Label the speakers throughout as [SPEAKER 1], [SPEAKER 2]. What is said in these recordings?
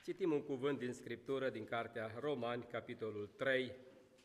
[SPEAKER 1] Citim un cuvânt din Scriptură, din Cartea Romani, capitolul 3,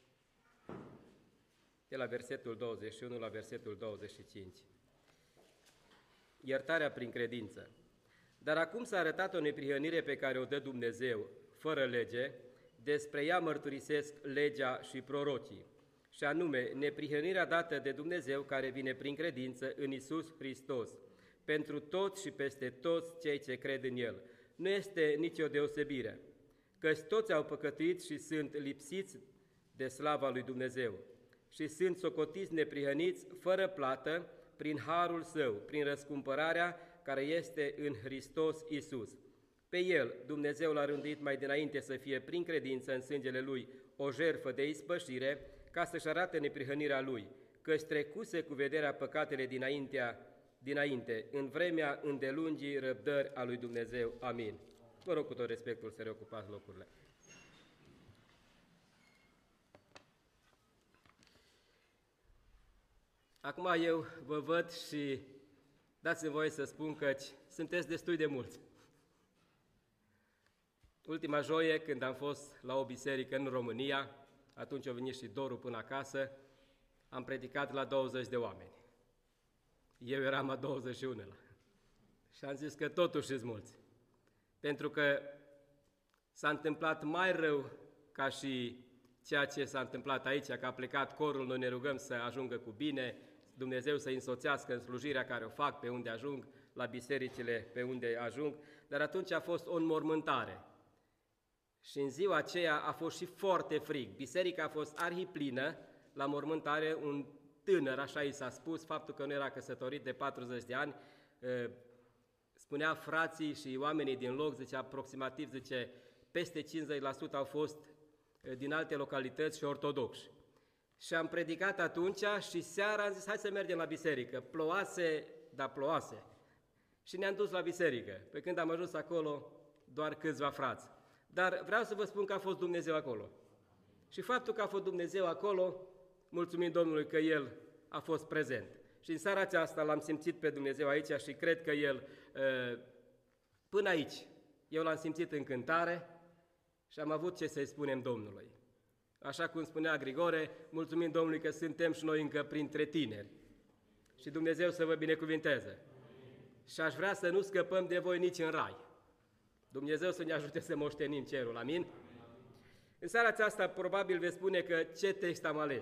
[SPEAKER 1] de la versetul 21 la versetul 25. Iertarea prin credință. Dar acum s-a arătat o neprihănire pe care o dă Dumnezeu, fără lege, despre ea mărturisesc legea și prorocii, și anume neprihănirea dată de Dumnezeu care vine prin credință în Iisus Hristos, pentru toți și peste toți cei ce cred în El. Nu este nicio deosebire, căci toți au păcătuit și sunt lipsiți de slava lui Dumnezeu și sunt socotiți neprihăniți fără plată prin harul Său, prin răscumpărarea care este în Hristos Iisus. Pe El, Dumnezeu l-a rânduit mai dinainte să fie prin credință în sângele Lui o jertfă de ispășire, ca să-și arate neprihănirea Lui, căci trecuse cu vederea păcatele dinainte, în vremea îndelungii răbdări a lui Dumnezeu. Amin. Vă rog cu tot respectul să reocupați locurile. Acum eu vă văd și dați-mi voie să spun că sunteți destui de mulți. Ultima joie, când am fost la o biserică în România, atunci a venit și Doru până acasă, am predicat la 20 de oameni. Eu eram a 21-lea și am zis că totuși sunt mulți, pentru că s-a întâmplat mai rău ca și ceea ce s-a întâmplat aici, că a plecat corul, noi ne rugăm să ajungă cu bine, Dumnezeu să-i însoțească în slujirea care o fac pe unde ajung, la bisericile pe unde ajung, dar atunci a fost o înmormântare. Și în ziua aceea a fost și foarte frig. Biserica a fost arhiplină, la mormântare un tânăr, așa i s-a spus, faptul că nu era căsătorit de 40 de ani, spunea frații și oamenii din loc, zice aproximativ, peste 50% au fost din alte localități și ortodoxi. Și am predicat atunci și seara am zis, hai să mergem la biserică. Plouase, dar plouase. Și ne-am dus la biserică. Pe când am ajuns acolo, doar câțiva frați. Dar vreau să vă spun că a fost Dumnezeu acolo. Și faptul că a fost Dumnezeu acolo, mulțumim Domnului că El a fost prezent. Și în seara aceasta l-am simțit pe Dumnezeu aici și cred că El, până aici, eu l-am simțit în cântare și am avut ce să-i spunem Domnului. Așa cum spunea Grigore, mulțumim Domnului că suntem și noi încă printre tineri. Și Dumnezeu să vă binecuvinteze. Și aș vrea să nu scăpăm de voi nici în rai. Dumnezeu să ne ajute să moștenim cerul, amin? În seara aceasta probabil veți spune că ce text am ales.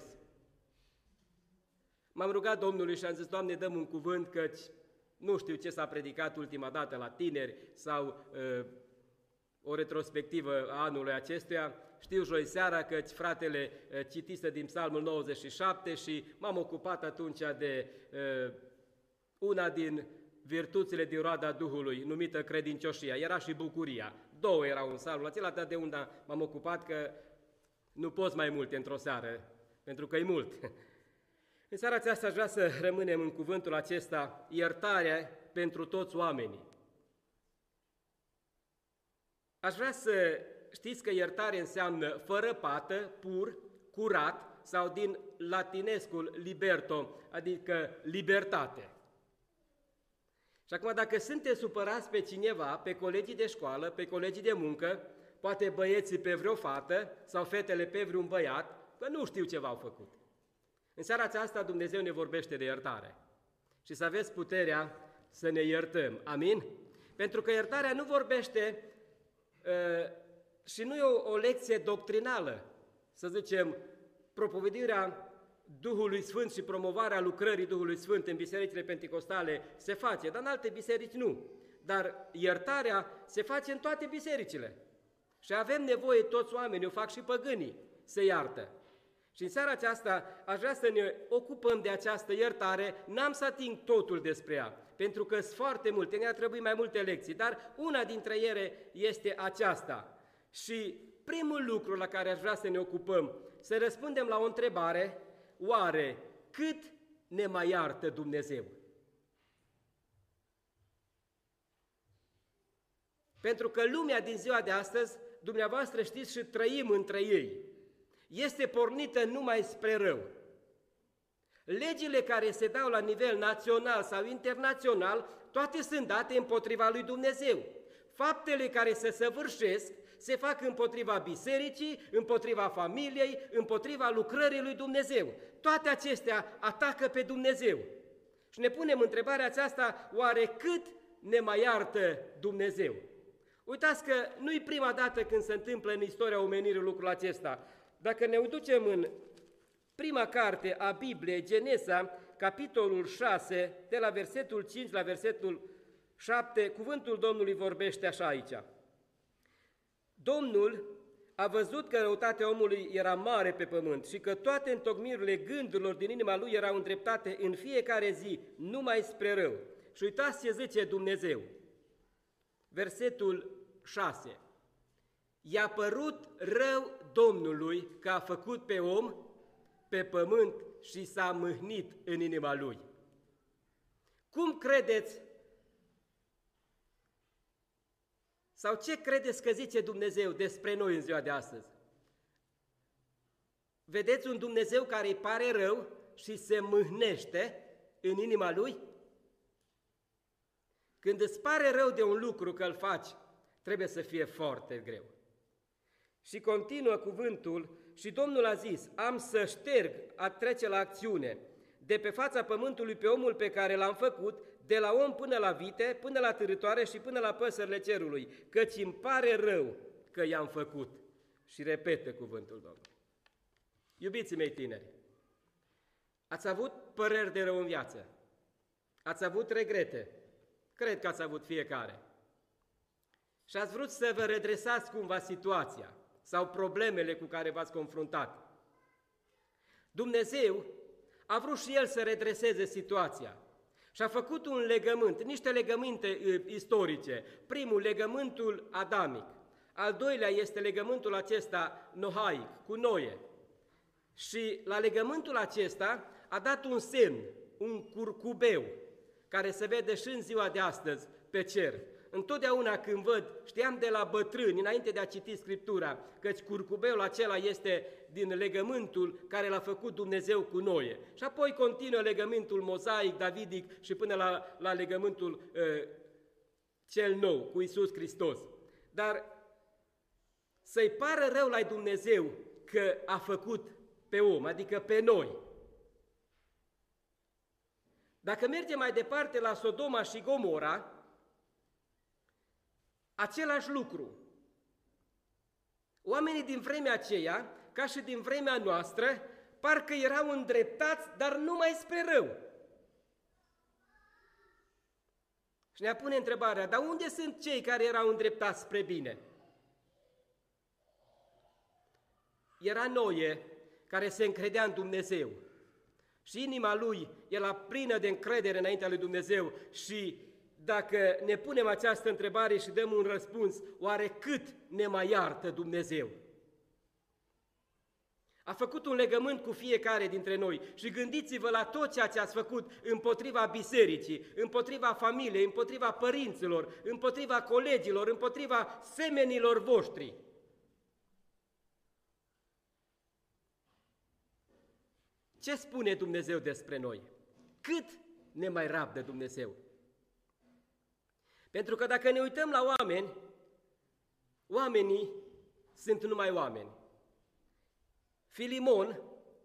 [SPEAKER 1] M-am rugat Domnului și am zis, Doamne, dăm un cuvânt, căci nu știu ce s-a predicat ultima dată la tineri sau o retrospectivă a anului acestuia. Știu joi seara căci fratele citise din Psalmul 97 și m-am ocupat atunci de una din virtuțile din roada Duhului, numită credincioșia. Era și bucuria. Două erau în psalmul acela, dar de unde m-am ocupat că nu poți mai multe într-o seară, pentru că e mult. În seara aceasta aș vrea să rămânem în cuvântul acesta, iertarea pentru toți oamenii. Aș vrea să știți că iertare înseamnă fără pată, pur, curat sau din latinescul liberto, adică libertate. Și acum dacă sunteți supărați pe cineva, pe colegii de școală, pe colegii de muncă, poate băieții pe vreo fată sau fetele pe vreun băiat, că nu știu ce v-au făcut. În seara aceasta Dumnezeu ne vorbește de iertare și să aveți puterea să ne iertăm. Amin? Pentru că iertarea nu vorbește și nu e o lecție doctrinală, să zicem, propovădirea Duhului Sfânt și promovarea lucrării Duhului Sfânt în bisericile penticostale se face, dar în alte biserici nu. Dar iertarea se face în toate bisericile. Și avem nevoie, toți oamenii, o fac și păgânii, să iartă. Și în seara aceasta aș vrea să ne ocupăm de această iertare, n-am să ating totul despre ea, pentru că sunt foarte multe, ne-ar trebui mai multe lecții, dar una dintre ele este aceasta. Și primul lucru la care aș vrea să ne ocupăm, să răspundem la o întrebare, oare cât ne mai iartă Dumnezeu? Pentru că lumea din ziua de astăzi, dumneavoastră știți și trăim între ei, este pornită numai spre rău. Legile care se dau la nivel național sau internațional, toate sunt date împotriva lui Dumnezeu. faptele care se săvârșesc se fac împotriva bisericii, împotriva familiei, împotriva lucrării lui Dumnezeu. Toate acestea atacă pe Dumnezeu. Și ne punem întrebarea aceasta, oare cât ne mai iartă Dumnezeu? Uitați că nu-i prima dată când se întâmplă în istoria omenirii lucrul acesta. Dacă ne ducem în prima carte a Bibliei, Genesa, capitolul 6, de la versetul 5 la versetul 7, cuvântul Domnului vorbește așa aici. Domnul a văzut că răutatea omului era mare pe pământ și că toate întocmirile gândurilor din inima lui erau îndreptate în fiecare zi numai spre rău. Și uitați ce zice Dumnezeu. Versetul 6. I-a părut rău Domnului că a făcut pe om pe pământ și s-a mâhnit în inima lui. Cum credeți sau ce credeți că zice Dumnezeu despre noi în ziua de astăzi? Vedeți un Dumnezeu care îi pare rău și se mâhnește în inima lui? Când îți pare rău de un lucru că îl faci, trebuie să fie foarte greu. Și continuă cuvântul, și Domnul a zis, am să șterg, a trece la acțiune, de pe fața pământului pe omul pe care l-am făcut, de la om până la vite, până la târătoare și până la păsările cerului, căci îmi pare rău că i-am făcut. Și repetă cuvântul Domnului. Iubiții mei tineri, ați avut păreri de rău în viață, ați avut regrete, cred că ați avut fiecare, și ați vrut să vă redresați cumva situația sau problemele cu care v-ați confruntat. Dumnezeu a vrut și El să redreseze situația și a făcut un legământ, niște legăminte istorice. Primul, legământul adamic. Al doilea este legământul acesta nohaic, cu Noe. Și la legământul acesta a dat un semn, un curcubeu, care se vede și în ziua de astăzi pe cer. Întotdeauna când văd, știam de la bătrâni, înainte de a citi Scriptura, căci curcubeul acela este din legământul care l-a făcut Dumnezeu cu Noe. Și apoi continuă legământul mozaic, davidic și până la legământul cel nou, cu Iisus Hristos. Dar să-i pară rău la Dumnezeu că a făcut pe om, adică pe noi. Dacă mergem mai departe la Sodoma și Gomora, același lucru. Oamenii din vremea aceea, ca și din vremea noastră, parcă erau îndreptați, dar numai spre rău. Și ne pune întrebarea, dar unde sunt cei care erau îndreptați spre bine? Era Noe, care se încredea în Dumnezeu. Și inima lui era plină de încredere înaintea lui Dumnezeu și dacă ne punem această întrebare și dăm un răspuns, oare cât ne mai iartă Dumnezeu? A făcut un legământ cu fiecare dintre noi și gândiți-vă la tot ceea ce ați făcut împotriva bisericii, împotriva familiei, împotriva părinților, împotriva colegilor, împotriva semenilor voștri. Ce spune Dumnezeu despre noi? Cât ne mai rabdă Dumnezeu? Pentru că dacă ne uităm la oameni, oamenii sunt numai oameni. Filimon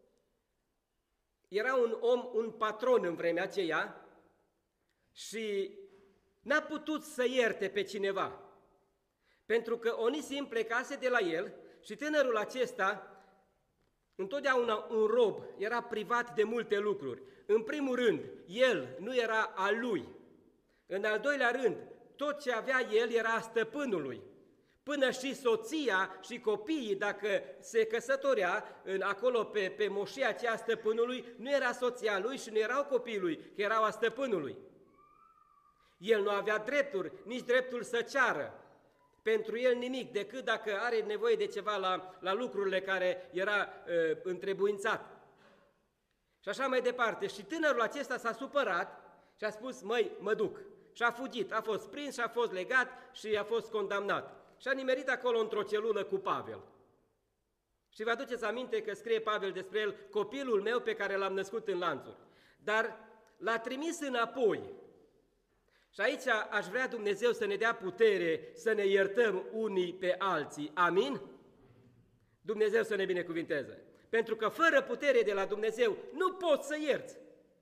[SPEAKER 1] era un om, un patron în vremea aceea și n-a putut să ierte pe cineva, pentru că Onisim plecase de la el și tânărul acesta, întotdeauna un rob, era privat de multe lucruri. În primul rând, el nu era al lui. În al doilea rând, tot ce avea el era a stăpânului. Până și soția și copiii, dacă se căsătorea acolo pe moșia aceea stăpânului, nu era soția lui și nu erau copiii lui, că erau a stăpânului. El nu avea drepturi, nici dreptul să ceară pentru el nimic, decât dacă are nevoie de ceva la lucrurile care era întrebuințat. Și așa mai departe. Și tânărul acesta s-a supărat și a spus, măi, mă duc. Și a fugit, a fost prins și a fost legat și a fost condamnat. Și a nimerit acolo într-o celulă cu Pavel. Și vă aduceți aminte că scrie Pavel despre el, copilul meu pe care l-am născut în lanțuri. Dar l-a trimis înapoi Și aici aș vrea Dumnezeu să ne dea putere să ne iertăm unii pe alții. Amin? Dumnezeu să ne binecuvinteze. Pentru că fără putere de la Dumnezeu nu poți să ierți.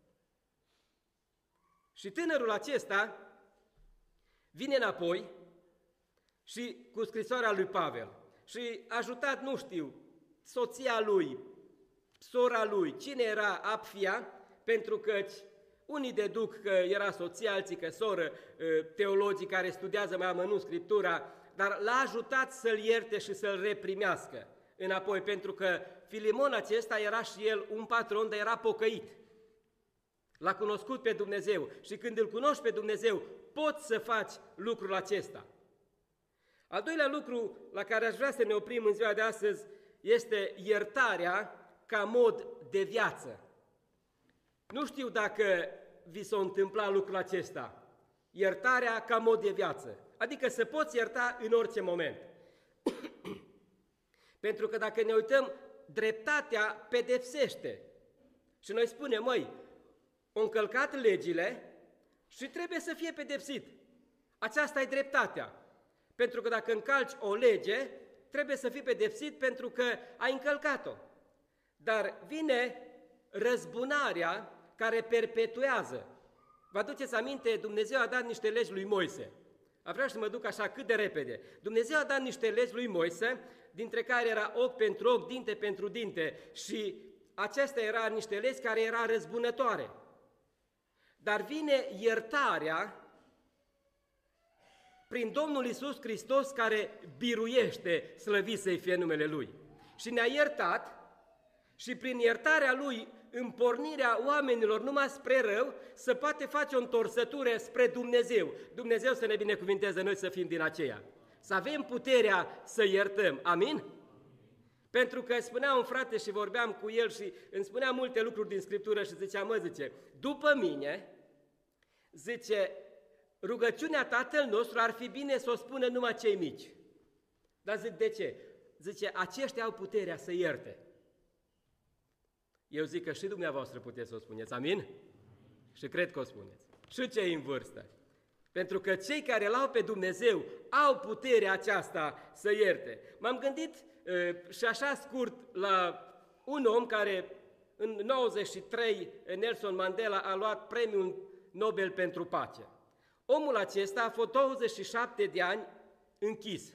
[SPEAKER 1] Și tânărul acesta vine înapoi și cu scrisoarea lui Pavel și ajutat, nu știu, soția lui, sora lui, cine era Apfia, pentru că unii deduc că era soția, alții că soră, teologii care studiază mai amănunt Scriptura, dar l-a ajutat să-l ierte și să-l reprimească înapoi, pentru că Filimon acesta era și el un patron, dar era pocăit. L-a cunoscut pe Dumnezeu și când îl cunoști pe Dumnezeu, poți să faci lucrul acesta. Al doilea lucru la care aș vrea să ne oprim în ziua de astăzi este iertarea ca mod de viață. Nu știu dacă vi s-a întâmplat lucrul acesta, iertarea ca mod de viață, adică să poți ierta în orice moment. Pentru că dacă ne uităm, dreptatea pedepsește. Și noi spunem, măi, au încălcat legile și trebuie să fie pedepsit. Aceasta e dreptatea. Pentru că dacă încalci o lege, trebuie să fii pedepsit pentru că ai încălcat-o. Dar vine răzbunarea care perpetuează. Vă aduceți aminte, Dumnezeu a dat niște legi lui Moise. Vreau să mă duc așa cât de repede. Dumnezeu a dat niște legi lui Moise, dintre care era ochi pentru ochi, dinte pentru dinte, și acestea erau niște legi care erau răzbunătoare. Dar vine iertarea prin Domnul Iisus Hristos, care biruiește, slăvit să-i fie numele Lui. Și ne-a iertat și prin iertarea Lui, în pornirea oamenilor numai spre rău, să poate face o întorsătură spre Dumnezeu. Dumnezeu să ne binecuvinteze, noi să fim din aceea. Să avem puterea să iertăm. Amin? Pentru că spunea un frate și vorbeam cu el și îmi spunea multe lucruri din Scriptură și zicea, zice, după mine, zice, rugăciunea Tatăl nostru ar fi bine să o spună numai cei mici. Dar zic, de ce? Zice, aceștia au puterea să ierte. Eu zic că și dumneavoastră puteți să o spuneți, amin? Și cred că o spuneți. Și cei în vârstă. Pentru că cei care l-au pe Dumnezeu au puterea aceasta să ierte. M-am gândit și așa scurt la un om care în 93, Nelson Mandela, a luat premiul Nobel pentru pace. Omul acesta a fost 27 de ani închis.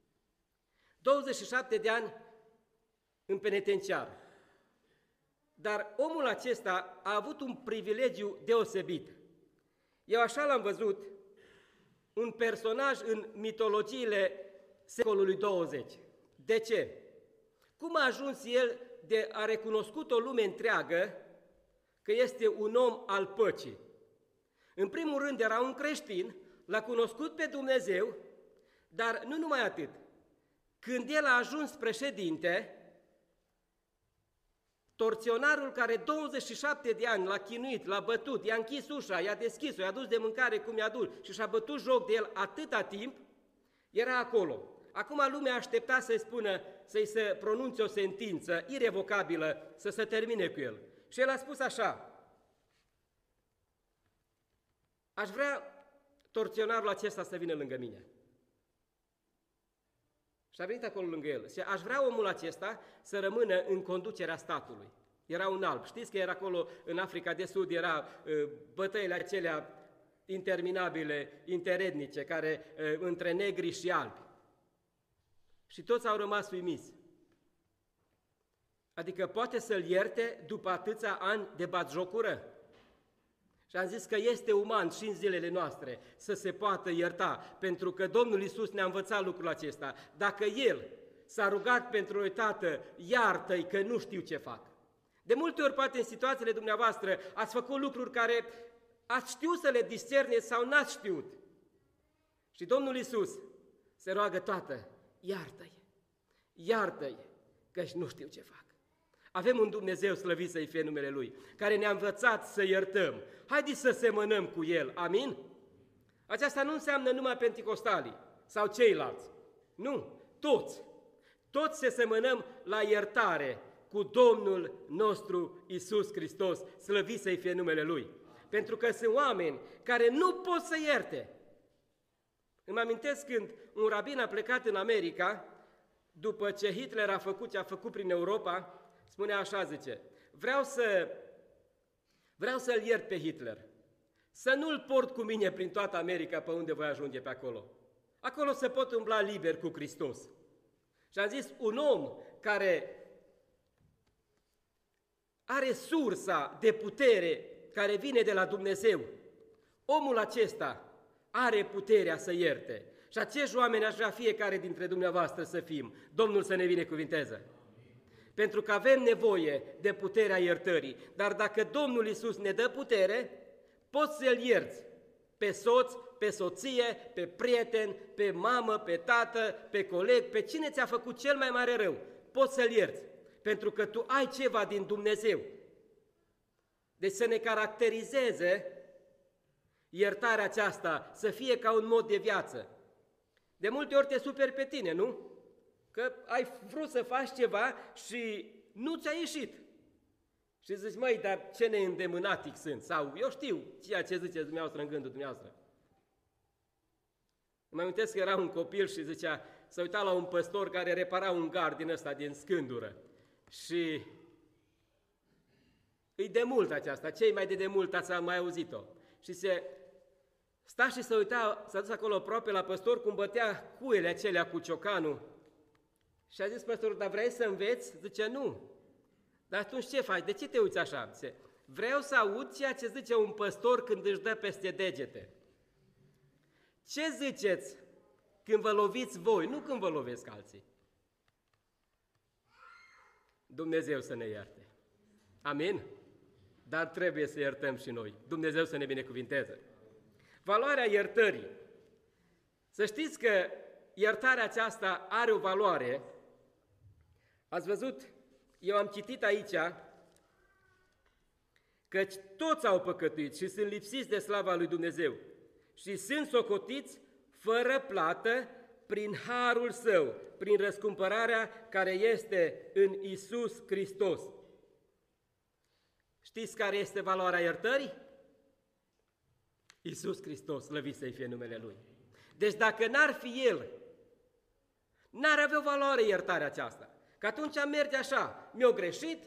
[SPEAKER 1] 27 de ani în penitenciar. Dar omul acesta a avut un privilegiu deosebit. Eu așa l-am văzut, un personaj în mitologiile secolului 20. De ce? Cum a ajuns el de a recunoscut o lume întreagă că este un om al păcii? În primul rând era un creștin, l-a cunoscut pe Dumnezeu, dar nu numai atât. Când el a ajuns președinte, torționarul care 27 de ani l-a chinuit, l-a bătut, i-a închis ușa, i-a deschis-o, i-a dus de mâncare cum i-a dus și și-a bătut joc de el atâta timp, era acolo. Acum lumea aștepta să-i spună, să-i se pronunțe o sentință irevocabilă, să se termine cu el. Și el a spus așa, aș vrea torționarul acesta să vină lângă mine. Și a venit acolo lângă el. Și aș vrea omul acesta să rămână în conducerea statului. Era un alb. Știți că era acolo în Africa de Sud, era bătăile acelea interminabile, interetnice, care între negri și albi. Și toți au rămas uimiți. Adică poate să-l ierte după atâția ani de batjocură? Și am zis că este uman și în zilele noastre să se poată ierta, pentru că Domnul Iisus ne-a învățat lucrul acesta. Dacă El s-a rugat pentru noi, Tată, iartă-i că nu știu ce fac. De multe ori, poate în situațiile dumneavoastră, ați făcut lucruri care ați știut să le discerneți sau n-ați știut. Și Domnul Iisus se roagă, Tată, iartă-i, iartă-i, că nu știu ce fac. Avem un Dumnezeu slăvit să-i fie numele Lui, care ne-a învățat să iertăm. Haideți să semănăm cu El, amin? Aceasta nu înseamnă numai penticostalii sau ceilalți. Nu, toți. Toți se semănăm la iertare cu Domnul nostru Iisus Hristos, slăvit să-i fie numele Lui. pentru că sunt oameni care nu pot să ierte. Îmi amintesc când un rabin a plecat în America, după ce Hitler a făcut ce a făcut prin Europa, spunea așa, zice, vreau să-l iert pe Hitler, să nu-l port cu mine prin toată America pe unde voi ajunge pe acolo. Acolo se pot umbla liber cu Hristos. Și am zis, un om care are sursa de putere care vine de la Dumnezeu, omul acesta are puterea să ierte. Și acești oameni aș vrea fiecare dintre dumneavoastră să fim. Domnul să ne binecuvinteze. Pentru că avem nevoie de puterea iertării. Dar dacă Domnul Iisus ne dă putere, poți să-L ierți pe soț, pe soție, pe prieten, pe mamă, pe tată, pe coleg, pe cine ți-a făcut cel mai mare rău. Poți să-L ierți, pentru că tu ai ceva din Dumnezeu. Deci să ne caracterizeze iertarea aceasta, să fie ca un mod de viață. De multe ori te superi pe tine, nu? Că ai vrut să faci ceva și nu ți-a ieșit. Și zici, măi, dar ce neîndemânatic sunt, sau eu știu ceea ce ziceți dumneavoastră în gândul dumneavoastră. Îmi amintesc că era un copil și zicea, să uita la un păstor care repara un gard din ăsta, din scândură. Și îi de mult aceasta, cei mai de demult ați mai auzit-o. Și sta și s-a dus acolo aproape la păstor cum bătea cuele acelea cu ciocanul. Și a zis păstorul, dar vrei să înveți? Zice, nu. Dar atunci ce faci? De ce te uiți așa? Zice, vreau să aud ceea ce zice un păstor când își dă peste degete. Ce ziceți când vă loviți voi, nu când vă lovesc alții? Dumnezeu să ne ierte. Amin? Dar trebuie să iertăm și noi. Dumnezeu să ne binecuvinteze. Valoarea iertării. Să știți că iertarea aceasta are o valoare. Ați văzut? Eu am citit aici că toți au păcătuit și sunt lipsiți de slava lui Dumnezeu și sunt socotiți fără plată prin harul Său, prin răscumpărarea care este în Iisus Hristos. Știți care este valoarea iertării? Iisus Hristos, slăvit să-i fie numele Lui. Deci dacă n-ar fi El, n-ar avea o valoare iertarea aceasta. Că atunci merge așa, mi-o greșit,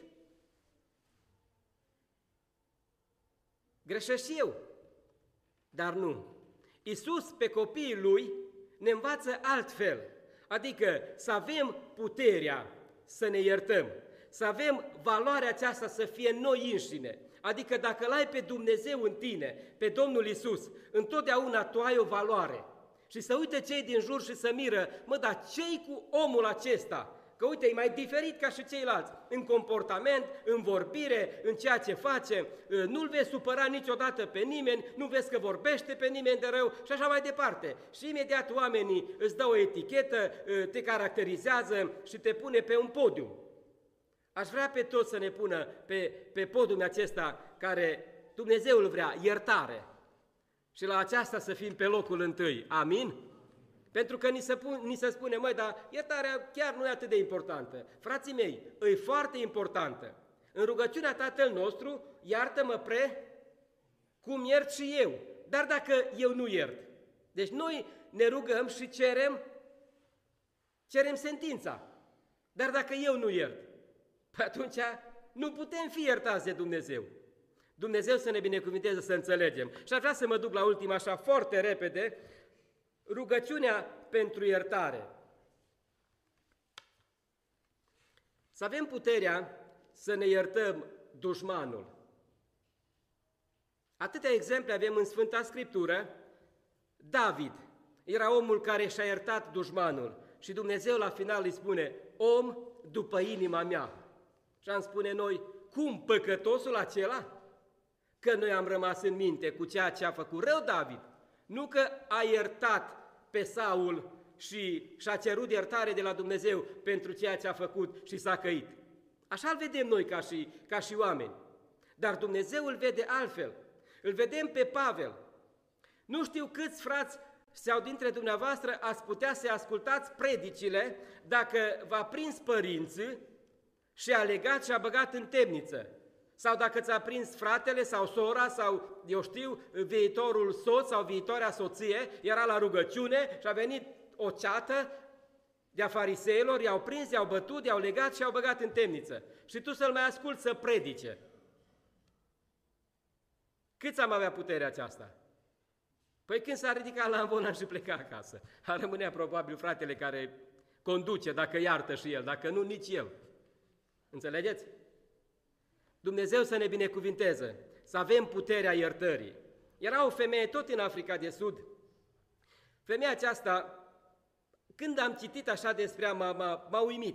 [SPEAKER 1] greșesc și eu. Dar nu. Iisus pe copiii Lui ne învață altfel, adică să avem puterea să ne iertăm, să avem valoarea aceasta să fie noi înșine. Adică dacă l-ai pe Dumnezeu în tine, pe Domnul Iisus, întotdeauna tu ai o valoare. Și să uite cei din jur și să miră, mă, dar ce-i cu omul acesta? Că uite, e mai diferit ca și ceilalți, în comportament, în vorbire, în ceea ce face, nu-l vezi supăra niciodată pe nimeni, nu vezi că vorbește pe nimeni de rău și așa mai departe. Și imediat oamenii îți dau o etichetă, te caracterizează și te pune pe un podium. Aș vrea pe toți să ne pună pe podiumul acesta care Dumnezeu îl vrea, iertare. Și la aceasta să fim pe locul întâi. Amin? Pentru că ni se spune, măi, dar iertarea chiar nu e atât de importantă. Frații mei, e foarte importantă. În rugăciunea Tatăl nostru, iartă-mă cum iert și eu. Dar dacă eu nu iert. Deci noi ne rugăm și cerem sentința. Dar dacă eu nu iert, păi atunci nu putem fi iertați de Dumnezeu. Dumnezeu să ne binecuvinteze să înțelegem. Și aș vrea să mă duc la ultima așa foarte repede, rugăciunea pentru iertare. Să avem puterea să ne iertăm dușmanul. Atâtea exemple avem în Sfânta Scriptură. David era omul care și-a iertat dușmanul și Dumnezeu la final îi spune, om după inima mea. Și am spune noi, cum păcătosul acela? Că noi am rămas în minte cu ceea ce a făcut rău David. Nu că a iertat pe Saul și și-a cerut iertare de la Dumnezeu pentru ceea ce a făcut și s-a căit. Așa îl vedem noi ca și oameni. Dar Dumnezeu îl vede altfel. Îl vedem pe Pavel. Nu știu câți frați sau dintre dumneavoastră ați putea să ascultați predicile dacă v-a prins părinții și a legat și a băgat în temniță. sau dacă ți-a prins fratele sau sora sau, eu știu, viitorul soț sau viitoarea soție, era la rugăciune și a venit o ceată de-a fariseilor, i-au prins, i-au bătut, i-au legat și i-au băgat în temniță. Și tu să-l mai asculți să predice. Câți am avea puterea aceasta? Păi când s-a ridicat la ambulan și pleca acasă, ar rămânea probabil fratele care conduce, dacă iartă și el, dacă nu, nici el. Înțelegeți? Dumnezeu să ne binecuvinteze, să avem puterea iertării. Era o femeie tot în Africa de Sud. Femeia aceasta, când am citit așa despre ea, m-a uimit.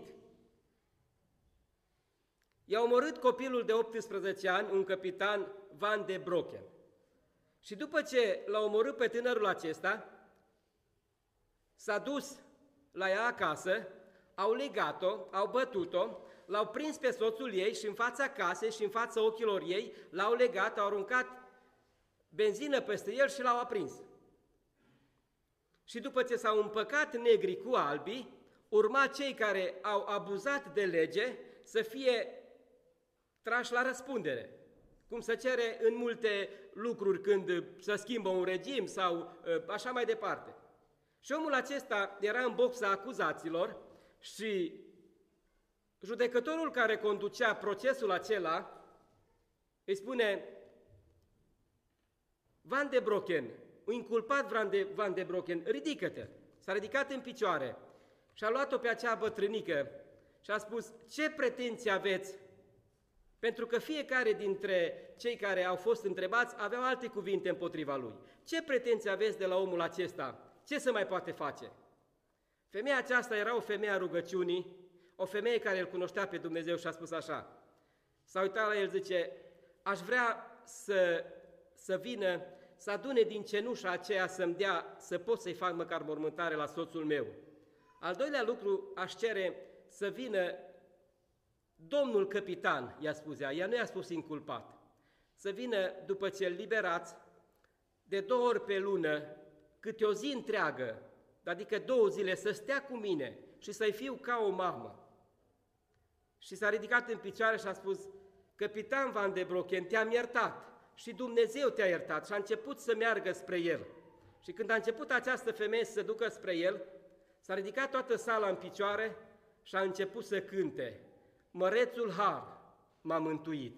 [SPEAKER 1] I-a omorât copilul de 18 ani, un capitan Van de Broeken. Și după ce l-a omorât pe tânărul acesta, s-a dus la ea acasă, au legat-o, au bătut-o, l-au prins pe soțul ei și în fața casei și în fața ochilor ei, l-au legat, au aruncat benzină peste el și l-au aprins. Și după ce s-au împăcat negri cu albii, urma cei care au abuzat de lege să fie trași la răspundere. Cum se cere în multe lucruri când se schimbă un regim sau așa mai departe. Și omul acesta era în boxa acuzaților și judecătorul care conducea procesul acela îi spune: Van de Broeken, un inculpat Van de Broeken, ridică-te. S-a ridicat în picioare și a luat-o pe acea bătrânică și a spus: ce pretenții aveți? Pentru că fiecare dintre cei care au fost întrebați aveau alte cuvinte împotriva lui. Ce pretenții aveți de la omul acesta? Ce se mai poate face? Femeia aceasta era o femeie a rugăciunii, o femeie care îl cunoștea pe Dumnezeu și a spus așa. S-a uitat la el, zice: aș vrea să vină, să adune din cenușa aceea să-mi dea, să pot să-i fac măcar mormântare la soțul meu. Al doilea lucru, aș cere să vină domnul capitan, i-a spus ea nu i-a spus inculpat, să vină după ce îl liberați, de 2 ori pe lună, câte o zi întreagă, adică 2 zile, să stea cu mine și să-i fiu ca o mamă. Și s-a ridicat în picioare și a spus: capitan Van de Broeken, te-am iertat și Dumnezeu te-a iertat. Și a început să meargă spre el. Și când a început această femeie să se ducă spre el, s-a ridicat toată sala în picioare și a început să cânte: Mărețul Har m-a mântuit.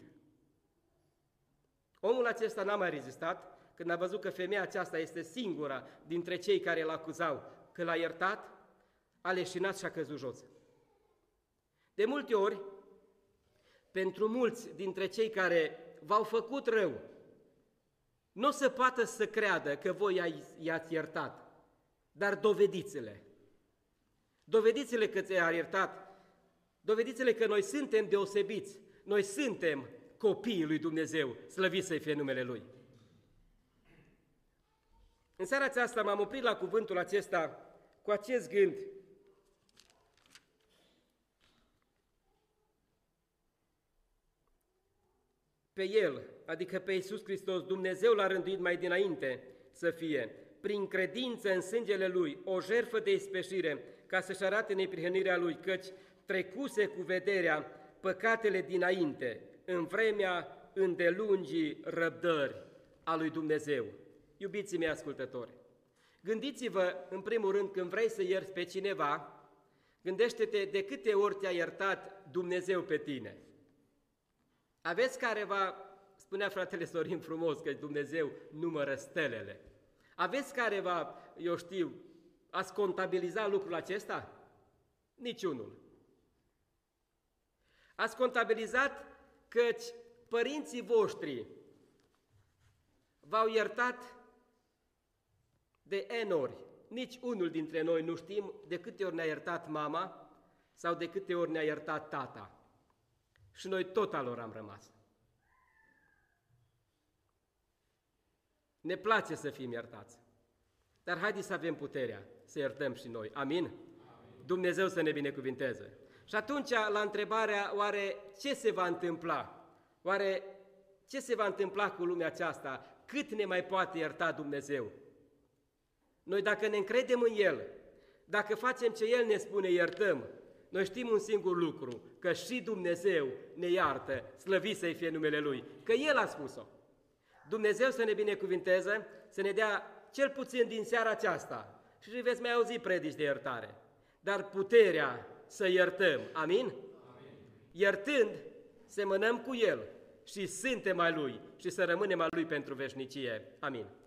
[SPEAKER 1] Omul acesta n-a mai rezistat când a văzut că femeia aceasta este singura dintre cei care îl acuzau, că l-a iertat, a leșinat și a căzut jos. De multe ori, pentru mulți dintre cei care v-au făcut rău, nu o să poată să creadă că voi i-ați iertat, dar dovediți-le. Dovediți-le că ți-a iertat, dovediți-le că noi suntem deosebiți, noi suntem copiii lui Dumnezeu, slăvit să-i fie numele Lui. În seara aceasta m-am oprit la cuvântul acesta cu acest gând. Pe El, adică pe Iisus Hristos, Dumnezeu l-a rânduit mai dinainte să fie, prin credință în sângele Lui, o jertfă de ispășire, ca să-și arate neprihănirea Lui, căci trecuse cu vederea păcatele dinainte, în vremea îndelungii răbdări a lui Dumnezeu. Iubiții mei ascultători, gândiți-vă în primul rând când vrei să ierți pe cineva, gândește-te de câte ori te-a iertat Dumnezeu pe tine. Aveți careva, spunea fratele Sorin frumos că Dumnezeu numără stelele. Aveți careva, eu știu, ați contabilizat lucrul acesta? Niciunul. Ați contabilizat căci părinții voștri v-au iertat de N ori. Nici unul dintre noi nu știm de câte ori ne-a iertat mama sau de câte ori ne-a iertat tata. Și noi tot al lor am rămas. Ne place să fim iertați, dar haideți să avem puterea să iertăm și noi. Amin? Amin. Dumnezeu să ne binecuvinteze. Și atunci, la întrebarea, oare ce se va întâmpla? Oare ce se va întâmpla cu lumea aceasta? Cât ne mai poate ierta Dumnezeu? Noi dacă ne încredem în El, dacă facem ce El ne spune, iertăm, Noi știm un singur lucru, că și Dumnezeu ne iartă, slăvit să-i fie numele Lui, că El a spus-o. Dumnezeu să ne binecuvinteze, să ne dea cel puțin din seara aceasta, și veți mai auzi predici de iertare, dar puterea să iertăm, amin? Amin. Iertând, semănăm cu El și suntem ai Lui și să rămânem ai Lui pentru veșnicie, amin.